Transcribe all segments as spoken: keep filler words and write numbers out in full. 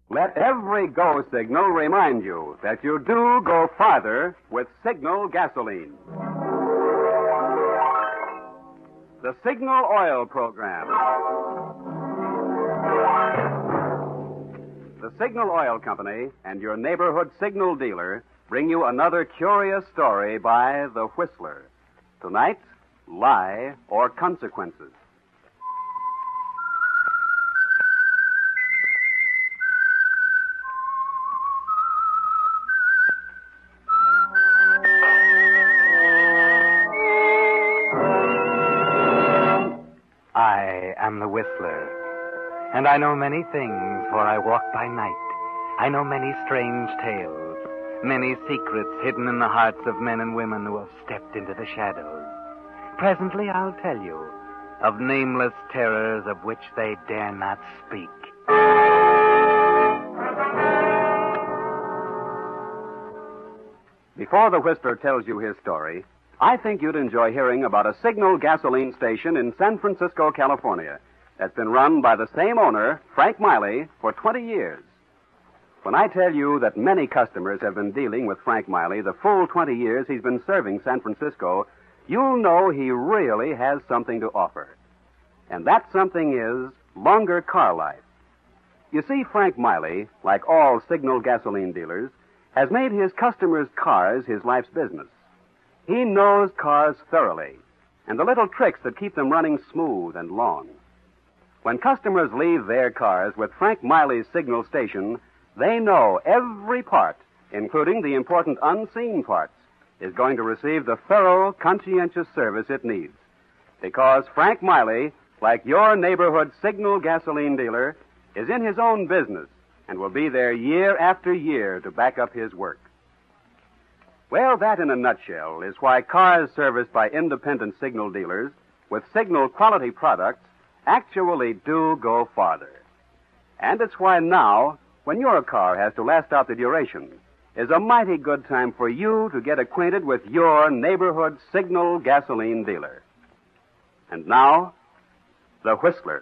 Let every go signal remind you that you do go farther with Signal gasoline. The Signal Oil Program. The Signal Oil Company and your neighborhood signal dealer bring you another curious story by The Whistler. Tonight, Lie or Consequences. I am the Whistler, and I know many things, for I walk by night. I know many strange tales, many secrets hidden in the hearts of men and women who have stepped into the shadows. Presently I'll tell you of nameless terrors of which they dare not speak. Before the Whistler tells you his story, I think you'd enjoy hearing about a Signal gasoline station in San Francisco, California, that's been run by the same owner, Frank Miley, for twenty years. When I tell you that many customers have been dealing with Frank Miley the full twenty years he's been serving San Francisco, you'll know he really has something to offer. And that something is longer car life. You see, Frank Miley, like all Signal gasoline dealers, has made his customers' cars his life's business. He knows cars thoroughly, and the little tricks that keep them running smooth and long. When customers leave their cars with Frank Miley's Signal station, they know every part, including the important unseen parts, is going to receive the thorough, conscientious service it needs. Because Frank Miley, like your neighborhood Signal gasoline dealer, is in his own business and will be there year after year to back up his work. Well, that in a nutshell is why cars serviced by independent Signal dealers with Signal quality products actually do go farther. And it's why now, when your car has to last out the duration, is a mighty good time for you to get acquainted with your neighborhood Signal gasoline dealer. And now, The Whistler.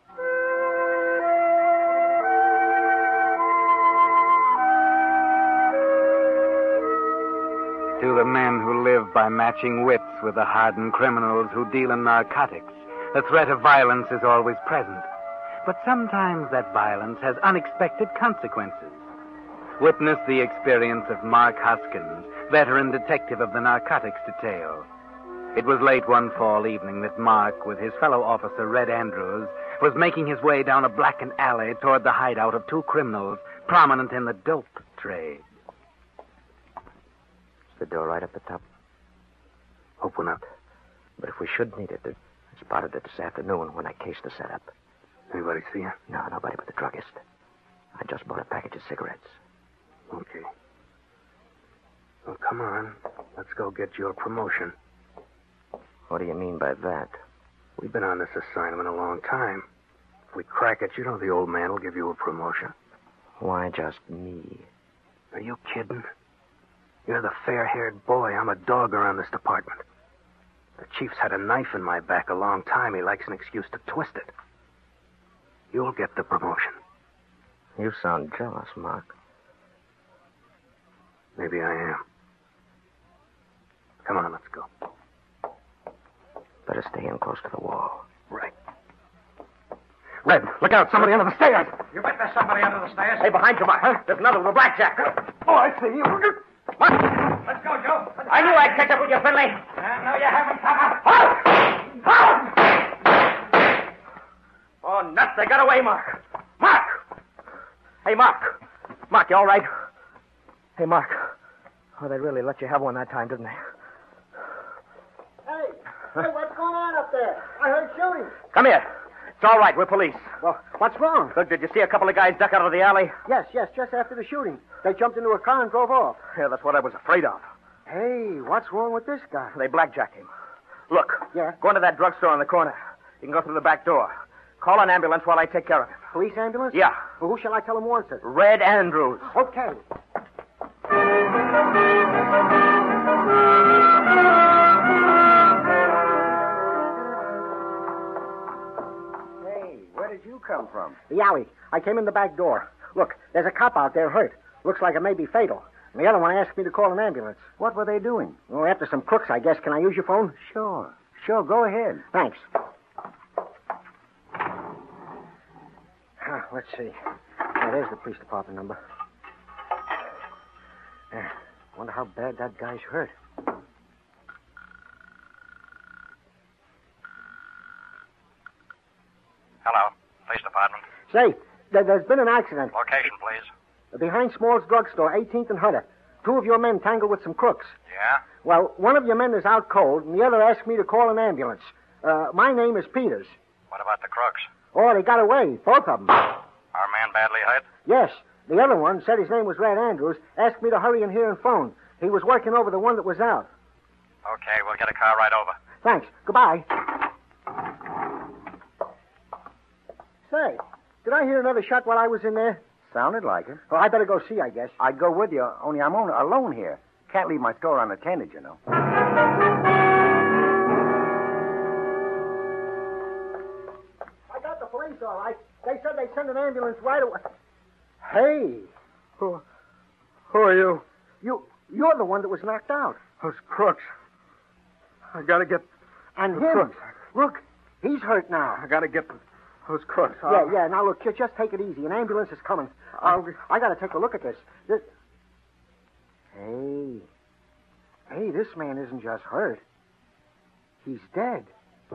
To the men who live by matching wits with the hardened criminals who deal in narcotics, the threat of violence is always present. But sometimes that violence has unexpected consequences. Witness the experience of Mark Hoskins, veteran detective of the narcotics detail. It was late one fall evening that Mark, with his fellow officer Red Andrews, was making his way down a blackened alley toward the hideout of two criminals prominent in the dope trade. The door right up the top. Open up. But if we should need it, I spotted it this afternoon when I cased the setup. Anybody see you? No, nobody but the druggist. I just bought a package of cigarettes. Okay. Well, come on. Let's go get your promotion. What do you mean by that? We've been on this assignment a long time. If we crack it, you know the old man will give you a promotion. Why just me? Are you kidding? You're the fair-haired boy. I'm a dog around this department. The chief's had a knife in my back a long time. He likes an excuse to twist it. You'll get the promotion. You sound jealous, Mark. Maybe I am. Come on, let's go. Better stay in close to the wall. Right. Red, look out. Somebody under the stairs. You bet there's somebody under the stairs. Hey, behind you, Mark. Huh? There's another with a blackjack. Oh, I see you. Let's go, Joe. I knew I'd catch up with you, Finley. Uh, no, you haven't, Papa. Oh, nuts. They got away, Mark. Mark! Hey, Mark. Mark, you all right? Hey, Mark. Oh, they really let you have one that time, didn't they? Hey, hey, what's going on up there? I heard shooting. Come here. It's all right. We're police. Well, what's wrong? Look, did you see a couple of guys duck out of the alley? Yes, yes, just after the shooting. They jumped into a car and drove off. Yeah, that's what I was afraid of. Hey, what's wrong with this guy? They blackjacked him. Look. Yeah? Go into that drugstore on the corner. You can go through the back door. Call an ambulance while I take care of him. Police ambulance? Yeah. Well, who shall I tell him wants it? Red Andrews. Okay. Hey, where did you come from? The alley. I came in the back door. Look, there's a cop out there hurt. Looks like it may be fatal. And the other one asked me to call an ambulance. What were they doing? Well, after some crooks, I guess. Can I use your phone? Sure. Sure, go ahead. Thanks. Ah, let's see. Oh, there's the police department number. Yeah. Wonder how bad that guy's hurt. Hello. Police department. Say, there, there's been an accident. Location, please. Behind Small's drugstore, eighteenth and Hunter. Two of your men tangled with some crooks. Yeah? Well, one of your men is out cold, and the other asked me to call an ambulance. Uh, my name is Peters. What about the crooks? Oh, they got away, both of them. Our man badly hurt? Yes. The other one said his name was Red Andrews, asked me to hurry in here and phone. He was working over the one that was out. Okay, we'll get a car right over. Thanks. Goodbye. Say, did I hear another shot while I was in there? Sounded like it. Oh, I better go see, I guess. I'd go with you, only I'm on, alone here. Can't leave my store unattended, you know. I got the police all right. They said they'd send an ambulance right away. Hey. Who, who are you? You, you're the one that was knocked out. Those crooks. I gotta get And the him. crooks. Look, he's hurt now. I gotta get those crooks. Yeah, I'll- yeah. Now, look, just, just take it easy. An ambulance is coming. I'll... I got to take a look at this. this. Hey. Hey, this man isn't just hurt. He's dead.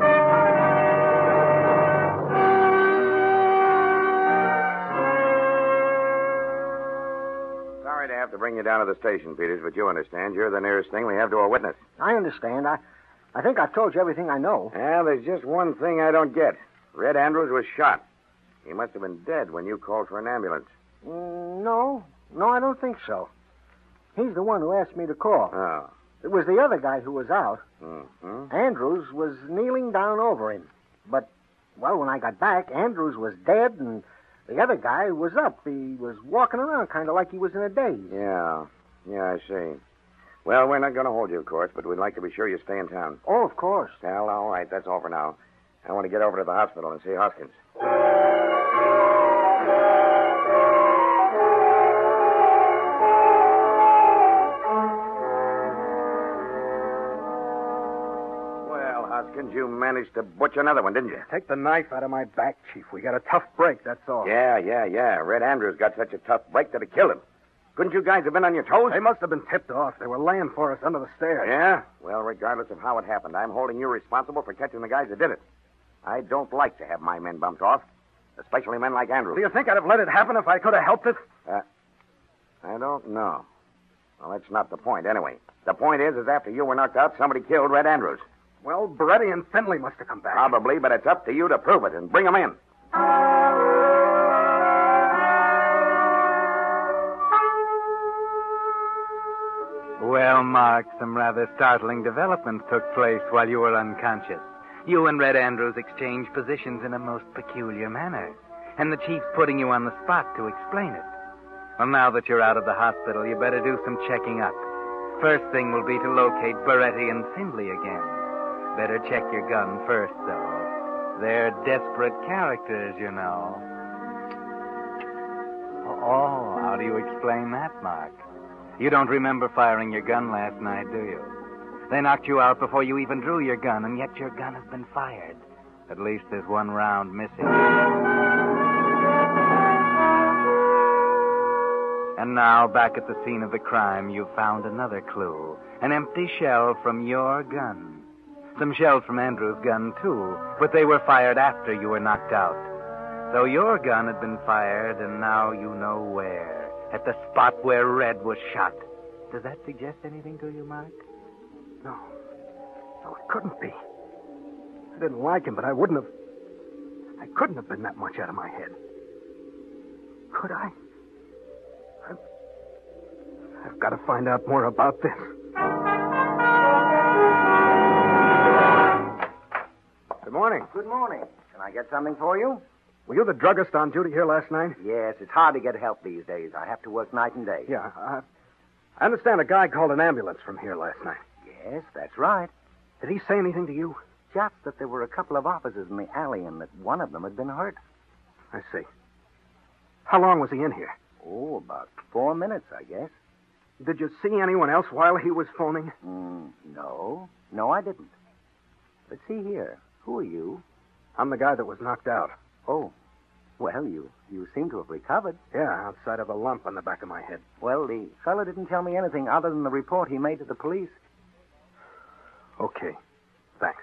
Sorry to have to bring you down to the station, Peters, but you understand. You're the nearest thing we have to a witness. I understand. I, I think I've told you everything I know. Well, there's just one thing I don't get. Red Andrews was shot. He must have been dead when you called for an ambulance. Mm, no. No, I don't think so. He's the one who asked me to call. Oh. It was the other guy who was out. Mm-hmm. Andrews was kneeling down over him. But, well, when I got back, Andrews was dead, and the other guy was up. He was walking around kind of like he was in a daze. Yeah. Yeah, I see. Well, we're not going to hold you, of course, but we'd like to be sure you stay in town. Oh, of course. Well, all right. That's all for now. I want to get over to the hospital and see Hoskins. Well, Hoskins, you managed to butch another one, didn't you? Take the knife out of my back, Chief. We got a tough break, that's all. Yeah, yeah, yeah. Red Andrews got such a tough break that it killed him. Couldn't you guys have been on your toes? They must have been tipped off. They were laying for us under the stairs. Yeah? Well, regardless of how it happened, I'm holding you responsible for catching the guys that did it. I don't like to have my men bumped off, especially men like Andrews. Do you think I'd have let it happen if I could have helped it? Uh, I don't know. Well, that's not the point, anyway. The point is, is after you were knocked out, somebody killed Red Andrews. Well, Beretti and Finley must have come back. Probably, but it's up to you to prove it and bring them in. Well, Mark, some rather startling developments took place while you were unconscious. You and Red Andrews exchanged positions in a most peculiar manner, and the chief's putting you on the spot to explain it. Well, now that you're out of the hospital, you better do some checking up. First thing will be to locate Beretti and Findley again. Better check your gun first, though. They're desperate characters, you know. Oh, how do you explain that, Mark? You don't remember firing your gun last night, do you? They knocked you out before you even drew your gun, and yet your gun has been fired. At least there's one round missing. And now, back at the scene of the crime, you've found another clue. An empty shell from your gun. Some shells from Andrew's gun, too, but they were fired after you were knocked out. So your gun had been fired, and now you know where. At the spot where Red was shot. Does that suggest anything to you, Mark? No. No, it couldn't be. I didn't like him, but I wouldn't have... I couldn't have been that much out of my head. Could I? I've, I've got to find out more about this. Good morning. Good morning. Can I get something for you? Were you the druggist on duty here last night? Yes, it's hard to get help these days. I have to work night and day. Yeah. I, I understand a guy called an ambulance from here last night. Yes, that's right. Did he say anything to you? Just that there were a couple of officers in the alley and that one of them had been hurt. I see. How long was he in here? Oh, about four minutes, I guess. Did you see anyone else while he was phoning? Mm, no. No, I didn't. But see here. Who are you? I'm the guy that was knocked out. Oh. Well, you, you seem to have recovered. Yeah, outside of a lump on the back of my head. Well, the fellow didn't tell me anything other than the report he made to the police. Okay. Thanks.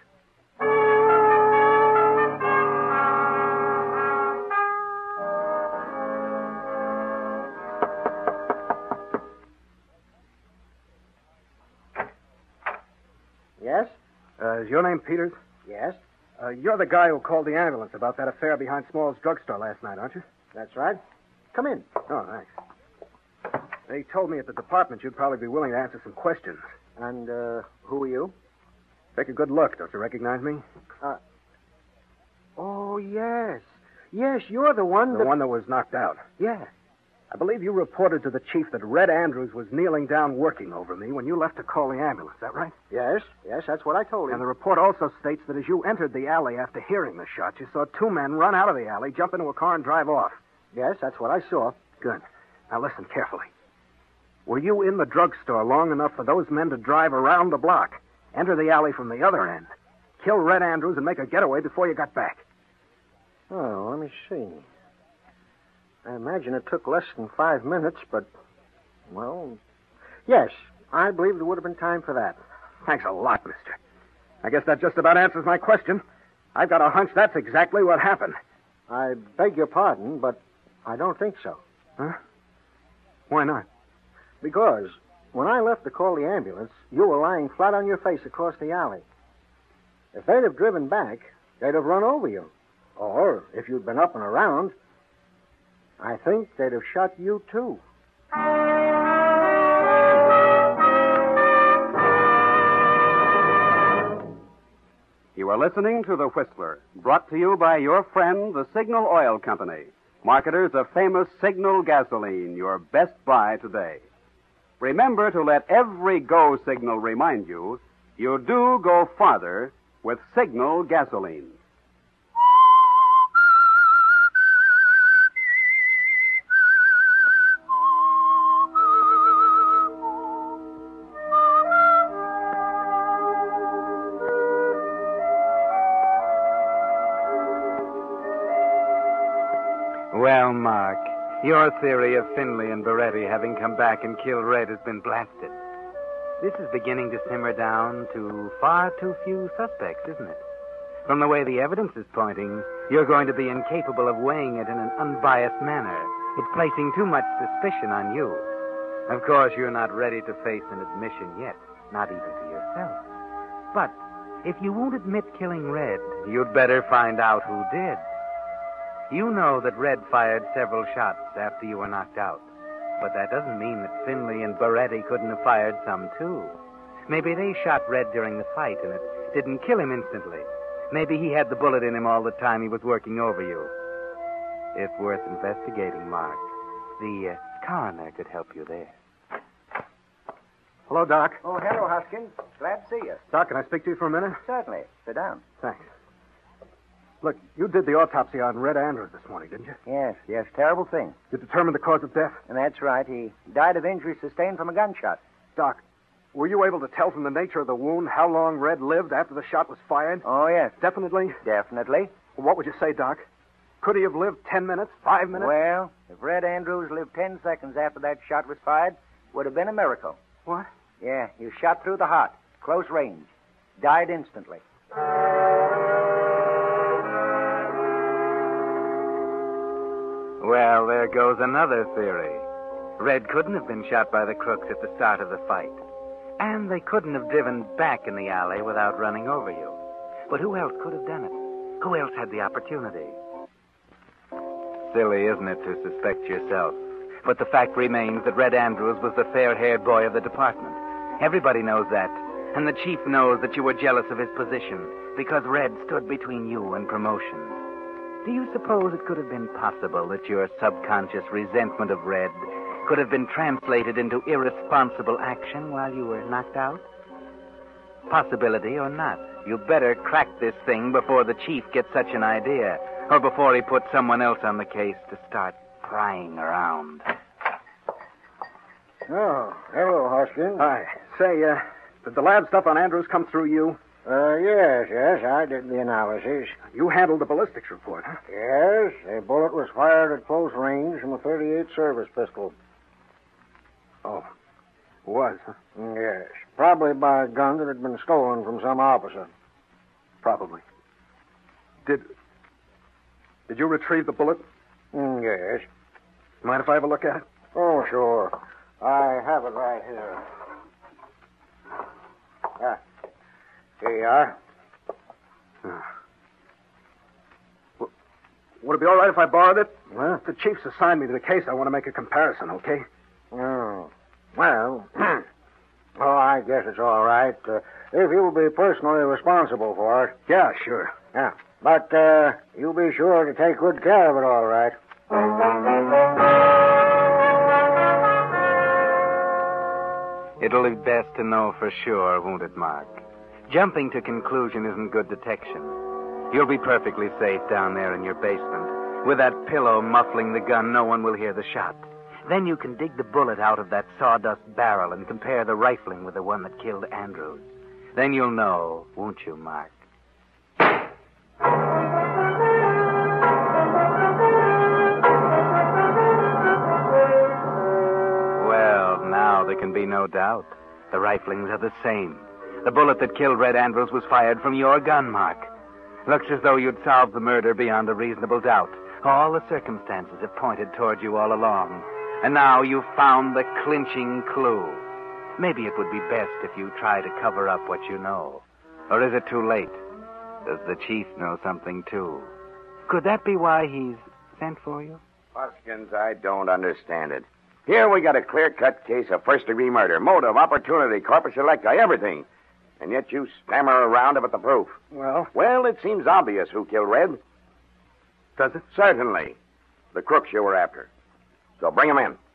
Yes? Uh, is your name Peters? Yes. Uh, you're the guy who called the ambulance about that affair behind Small's drugstore last night, aren't you? That's right. Come in. Oh, thanks. They told me at the department you'd probably be willing to answer some questions. And, uh, who are you? Take a good look. Don't you recognize me? Uh, oh, yes. Yes, you're the one The that... one that was knocked out. Yeah. I believe you reported to the chief that Red Andrews was kneeling down working over me when you left to call the ambulance. Is that right? Yes, yes, that's what I told him. And the report also states that as you entered the alley after hearing the shot, you saw two men run out of the alley, jump into a car, and drive off. Yes, that's what I saw. Good. Now listen carefully. Were you in the drugstore long enough for those men to drive around the block, enter the alley from the other end, kill Red Andrews, and make a getaway before you got back? Oh, let me see. I imagine it took less than five minutes, but, well, yes, I believe there would have been time for that. Thanks a lot, mister. I guess that just about answers my question. I've got a hunch that's exactly what happened. I beg your pardon, but I don't think so. Huh? Why not? Because when I left to call the ambulance, you were lying flat on your face across the alley. If they'd have driven back, they'd have run over you. Or, if you'd been up and around, I think they'd have shot you, too. You are listening to The Whistler, brought to you by your friend, the Signal Oil Company, marketers of famous Signal gasoline, your best buy today. Remember to let every go signal remind you, you do go farther with Signal gasoline. Well, Mark, your theory of Finley and Beretti having come back and killed Red has been blasted. This is beginning to simmer down to far too few suspects, isn't it? From the way the evidence is pointing, you're going to be incapable of weighing it in an unbiased manner. It's placing too much suspicion on you. Of course, you're not ready to face an admission yet, not even to yourself. But if you won't admit killing Red, you'd better find out who did. You know that Red fired several shots after you were knocked out. But that doesn't mean that Finley and Beretti couldn't have fired some, too. Maybe they shot Red during the fight, and it didn't kill him instantly. Maybe he had the bullet in him all the time he was working over you. It's worth investigating, Mark. The uh, coroner could help you there. Hello, Doc. Oh, hello, Hoskins. Glad to see you. Doc, can I speak to you for a minute? Certainly. Sit down. Thanks. Look, you did the autopsy on Red Andrews this morning, didn't you? Yes, yes, terrible thing. You determined the cause of death? And that's right. He died of injuries sustained from a gunshot. Doc, were you able to tell from the nature of the wound how long Red lived after the shot was fired? Oh, yes. Definitely? Definitely. What would you say, Doc? Could he have lived ten minutes, five minutes? Well, if Red Andrews lived ten seconds after that shot was fired, would have been a miracle. What? Yeah, he was shot through the heart, close range. Died instantly. Well, there goes another theory. Red couldn't have been shot by the crooks at the start of the fight. And they couldn't have driven back in the alley without running over you. But who else could have done it? Who else had the opportunity? Silly, isn't it, to suspect yourself? But the fact remains that Red Andrews was the fair-haired boy of the department. Everybody knows that. And the chief knows that you were jealous of his position because Red stood between you and promotion. Do you suppose it could have been possible that your subconscious resentment of Red could have been translated into irresponsible action while you were knocked out? Possibility or not, you better crack this thing before the chief gets such an idea, or before he puts someone else on the case to start prying around. Oh, hello, Hoskins. Hi. Say, uh, did the lab stuff on Andrews come through you? Uh, yes, yes, I did the analysis. You handled the ballistics report, huh? Yes, a bullet was fired at close range from a thirty-eight service pistol. Oh, was, huh? Yes, probably by a gun that had been stolen from some officer. Probably. Did... Did you retrieve the bullet? Mm, yes. Mind if I have a look at it? Oh, sure. I have it right here. Ah, here you are. Uh, w- would it be all right if I borrowed it? Huh? The chief's assigned me to the case. I want to make a comparison, okay? Oh, well, oh, I guess it's all right. Uh, if you'll be personally responsible for it. Yeah, sure. Yeah. But uh, you'll be sure to take good care of it, all right. It'll be best to know for sure, won't it, Mark? Jumping to conclusion isn't good detection. You'll be perfectly safe down there in your basement. With that pillow muffling the gun, no one will hear the shot. Then you can dig the bullet out of that sawdust barrel and compare the rifling with the one that killed Andrews. Then you'll know, won't you, Mark? Well, now there can be no doubt. The riflings are the same. The bullet that killed Red Andrews was fired from your gun, Mark. Looks as though you'd solved the murder beyond a reasonable doubt. All the circumstances have pointed toward you all along. And now you've found the clinching clue. Maybe it would be best if you try to cover up what you know. Or is it too late? Does the chief know something, too? Could that be why he's sent for you? Hoskins, I don't understand it. Here we got a clear-cut case of first-degree murder. Motive, opportunity, corpus electi, everything. And yet you stammer around about the proof. Well? Well, it seems obvious who killed Red. Does it? Certainly. The crooks you were after. So bring him in.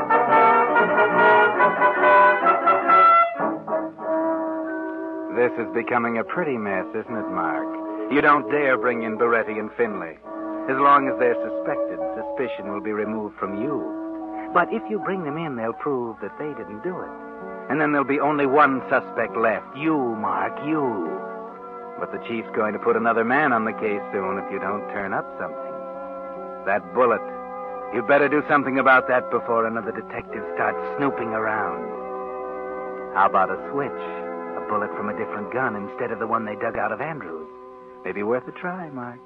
This is becoming a pretty mess, isn't it, Mark? You don't dare bring in Beretti and Finley. As long as they're suspected, suspicion will be removed from you. But if you bring them in, they'll prove that they didn't do it. And then there'll be only one suspect left. You, Mark, you. But the chief's going to put another man on the case soon if you don't turn up something. That bullet. You'd better do something about that before another detective starts snooping around. How about a switch? A bullet from a different gun instead of the one they dug out of Andrews. Maybe worth a try, Mark.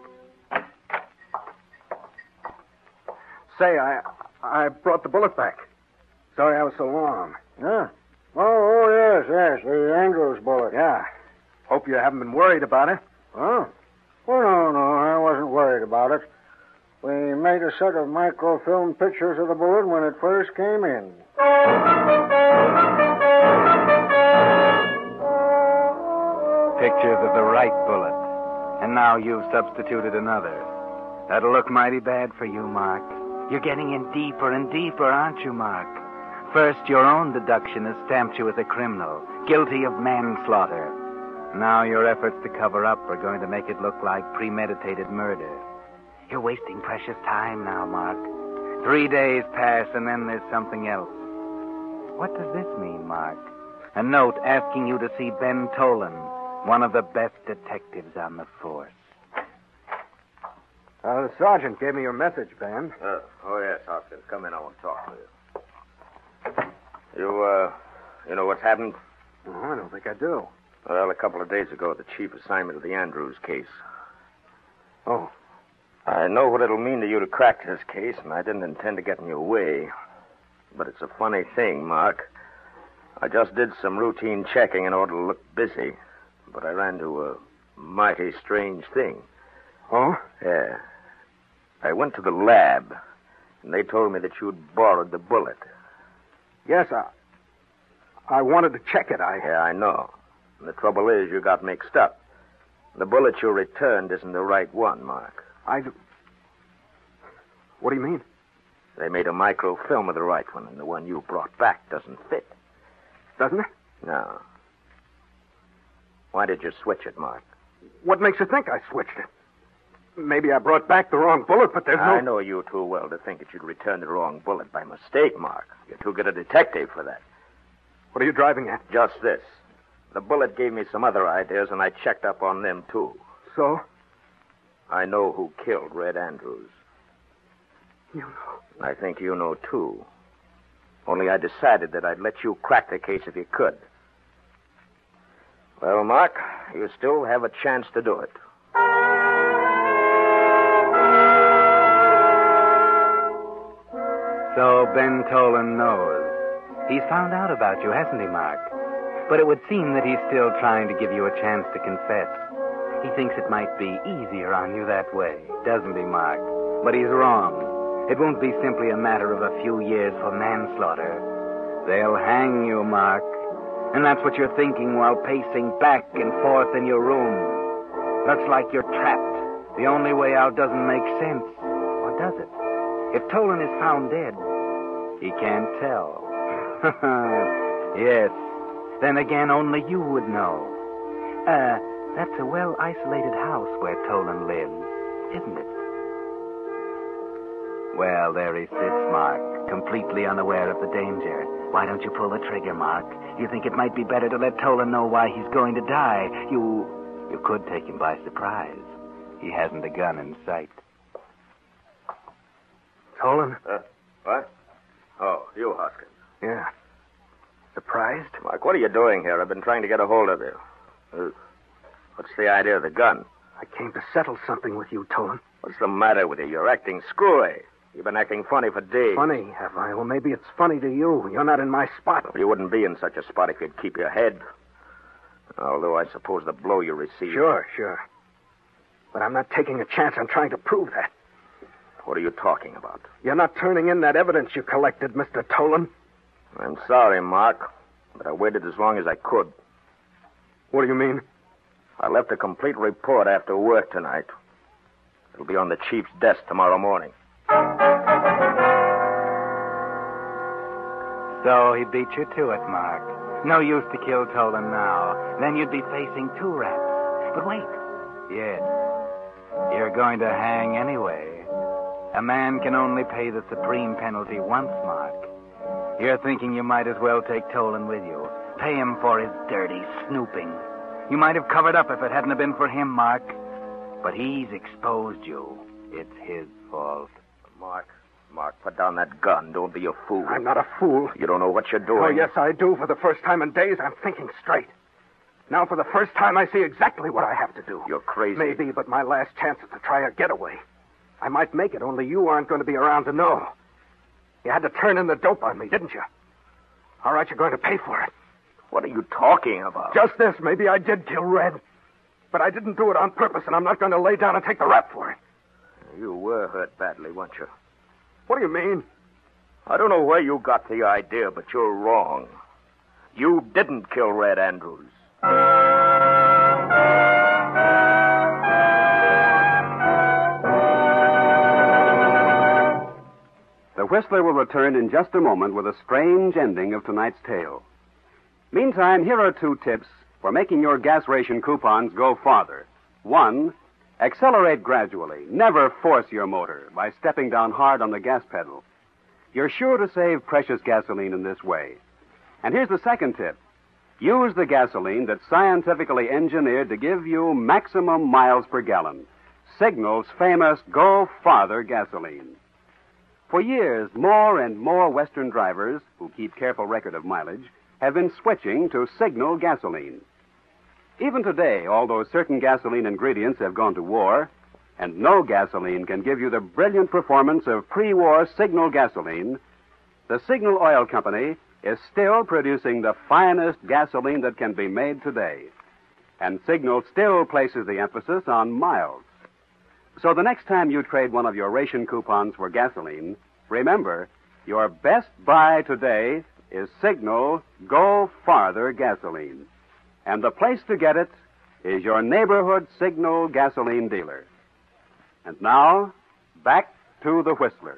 Say, I I brought the bullet back. Sorry I was so long. Huh? Oh, oh, yes, yes, the Andrews bullet. Yeah. Hope you haven't been worried about it. Huh? Oh, no, no, I wasn't worried about it. We made a set of microfilm pictures of the bullet when it first came in. Pictures of the right bullet. And now you've substituted another. That'll look mighty bad for you, Mark. You're getting in deeper and deeper, aren't you, Mark? First, your own deduction has stamped you as a criminal, guilty of manslaughter. Now your efforts to cover up are going to make it look like premeditated murder. You're wasting precious time now, Mark. Three days pass, and then there's something else. What does this mean, Mark? A note asking you to see Ben Tolan, one of the best detectives on the force. Uh, the sergeant gave me your message, Ben. Uh, oh, yes, Hopkins. Come in. I want to talk to you. You, uh, you know what's happened? Oh, I don't think I do. Well, a couple of days ago, the chief assigned me to the Andrews case. Oh. I know what it'll mean to you to crack this case, and I didn't intend to get in your way. But it's a funny thing, Mark. I just did some routine checking in order to look busy, but I ran into a mighty strange thing. Oh? Yeah. I went to the lab, and they told me that you'd borrowed the bullet. Yes, I... I wanted to check it. I... Yeah, I know. And the trouble is, you got mixed up. The bullet you returned isn't the right one, Mark. I... What do you mean? They made a microfilm of the right one, and the one you brought back doesn't fit. Doesn't it? No. Why did you switch it, Mark? What makes you think I switched it? maybe I brought back the wrong bullet, but there's no... I know you too well to think that you'd return the wrong bullet by mistake, Mark. You're too good a detective for that. What are you driving at? Just this. The bullet gave me some other ideas, and I checked up on them, too. So? I know who killed Red Andrews. You know? I think you know, too. Only I decided that I'd let you crack the case if you could. Well, Mark, you still have a chance to do it. So Ben Tolan knows. He's found out about you, hasn't he, Mark? But it would seem that he's still trying to give you a chance to confess. He thinks it might be easier on you that way, doesn't he, Mark? But he's wrong. It won't be simply a matter of a few years for manslaughter. They'll hang you, Mark. And that's what you're thinking while pacing back and forth in your room. Looks like you're trapped. The only way out doesn't make sense. Or does it? If Tolan is found dead, he can't tell. Yes. Then again, only you would know. Uh, that's a well-isolated house where Tolan lives, isn't it? Well, there he sits, Mark, completely unaware of the danger. Why don't you pull the trigger, Mark? You think it might be better to let Tolan know why he's going to die? You... you could take him by surprise. He hasn't a gun in sight. Tolan? Uh, what? Oh, you, Hoskins. Yeah. Surprised? Mark, what are you doing here? I've been trying to get a hold of you. Uh, what's the idea of the gun? I came to settle something with you, Tolan. What's the matter with you? You're acting screwy. You've been acting funny for days. Funny, have I? Well, maybe it's funny to you. You're not in my spot. You wouldn't be in such a spot if you'd keep your head. Although I suppose the blow you received... Sure, sure. But I'm not taking a chance on trying to prove that. What are you talking about? You're not turning in that evidence you collected, Mister Tolan. I'm sorry, Mark, but I waited as long as I could. What do you mean? I left a complete report after work tonight. It'll be on the chief's desk tomorrow morning. So he beat you to it, Mark. No use to kill Tolan now. Then you'd be facing two raps. But wait. Yes. You're going to hang anyway. A man can only pay the supreme penalty once, Mark. You're thinking you might as well take Tolan with you. Pay him for his dirty snooping. You might have covered up if it hadn't been for him, Mark. But he's exposed you. It's his fault. Mark, Mark, put down that gun. Don't be a fool. I'm not a fool. You don't know what you're doing. Oh, yes, I do. For the first time in days, I'm thinking straight. Now, for the first time, I see exactly what I have to do. You're crazy. Maybe, but my last chance is to try a getaway. I might make it, only you aren't going to be around to know. You had to turn in the dope on me, didn't you? All right, you're going to pay for it. What are you talking about? Just this. Maybe I did kill Red. But I didn't do it on purpose, and I'm not going to lay down and take the rap for it. You were hurt badly, weren't you? What do you mean? I don't know where you got the idea, but you're wrong. You didn't kill Red Andrews. The Whistler will return in just a moment with a strange ending of tonight's tale. Meantime, here are two tips for making your gas ration coupons go farther. One, accelerate gradually. Never force your motor by stepping down hard on the gas pedal. You're sure to save precious gasoline in this way. And here's the second tip. Use the gasoline that's scientifically engineered to give you maximum miles per gallon. Signal's famous Go Farther gasoline. For years, more and more Western drivers who keep careful record of mileage have been switching to Signal gasoline. Even today, although certain gasoline ingredients have gone to war, and no gasoline can give you the brilliant performance of pre-war Signal gasoline, the Signal Oil Company is still producing the finest gasoline that can be made today. And Signal still places the emphasis on miles. So the next time you trade one of your ration coupons for gasoline, remember, your best buy today is Signal Go Farther gasoline. And the place to get it is your neighborhood Signal gasoline dealer. And now, back to the Whistler.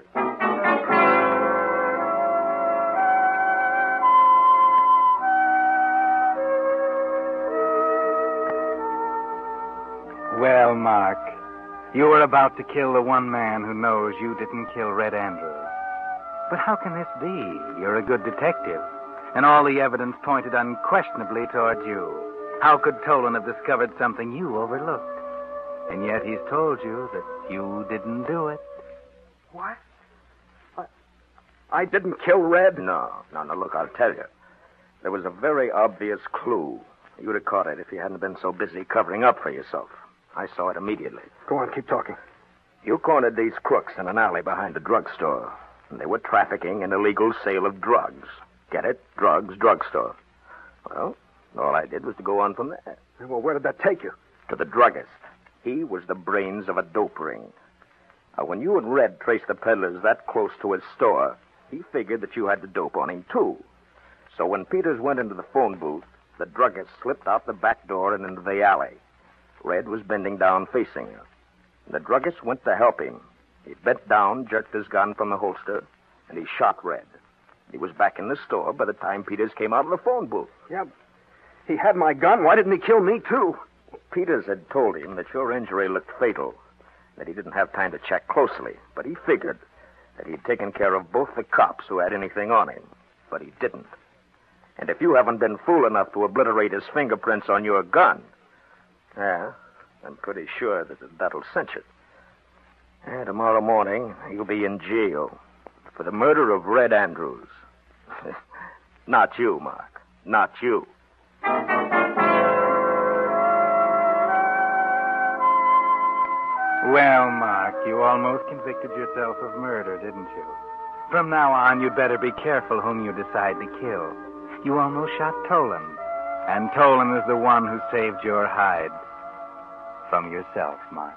Well, Mark, You were about to kill the one man who knows you didn't kill Red Andrews. But how can this be? You're a good detective, and all the evidence pointed unquestionably toward you. How could Tolan have discovered something you overlooked? And yet he's told you that you didn't do it. What? I, I didn't kill Red? No, no, no, look, I'll tell you. There was a very obvious clue. You'd have caught it if you hadn't been so busy covering up for yourself. I saw it immediately. Go on, keep talking. You cornered these crooks in an alley behind a drugstore. And they were trafficking in illegal sale of drugs. Get it? Drugs, drugstore. Well, all I did was to go on from there. Well, where did that take you? To the druggist. He was the brains of a dope ring. Now, when you and Red traced the peddlers that close to his store, he figured that you had the dope on him, too. So when Peters went into the phone booth, the druggist slipped out the back door and into the alley. Red was bending down facing her. The druggist went to help him. He bent down, jerked his gun from the holster, and he shot Red. He was back in the store by the time Peters came out of the phone booth. Yeah, he had my gun. Why didn't he kill me, too? Peters had told him that your injury looked fatal, that he didn't have time to check closely, but he figured that he'd taken care of both the cops who had anything on him, but he didn't. And if you haven't been fool enough to obliterate his fingerprints on your gun, yeah, I'm pretty sure that that'll cinch it. And tomorrow morning, you'll be in jail for the murder of Red Andrews. Not you, Mark. Not you. Well, Mark, you almost convicted yourself of murder, didn't you? From now on, you'd better be careful whom you decide to kill. You almost shot Tolan. And Tolan is the one who saved your hide from yourself, Mark.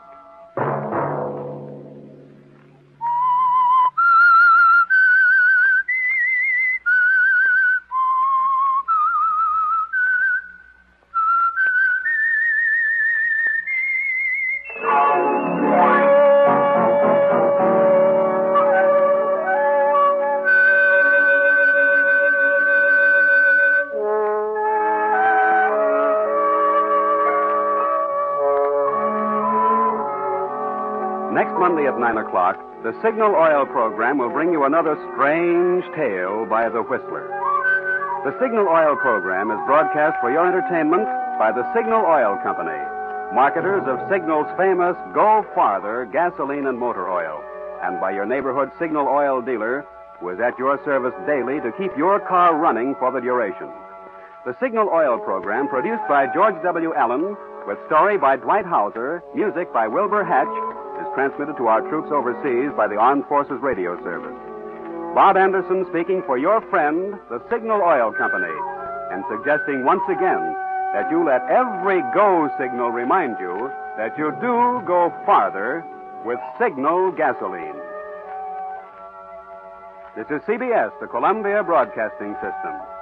Next Monday at nine o'clock, the Signal Oil program will bring you another strange tale by the Whistler. The Signal Oil program is broadcast for your entertainment by the Signal Oil Company, marketers of Signal's famous Go Farther gasoline and motor oil, and by your neighborhood Signal Oil dealer, who is at your service daily to keep your car running for the duration. The Signal Oil program, produced by George W. Allen, with story by Dwight Hauser, music by Wilbur Hatch, is transmitted to our troops overseas by the Armed Forces Radio Service. Bob Anderson speaking for your friend, the Signal Oil Company, and suggesting once again that you let every go signal remind you that you do go farther with Signal gasoline. This is C B S, the Columbia Broadcasting System.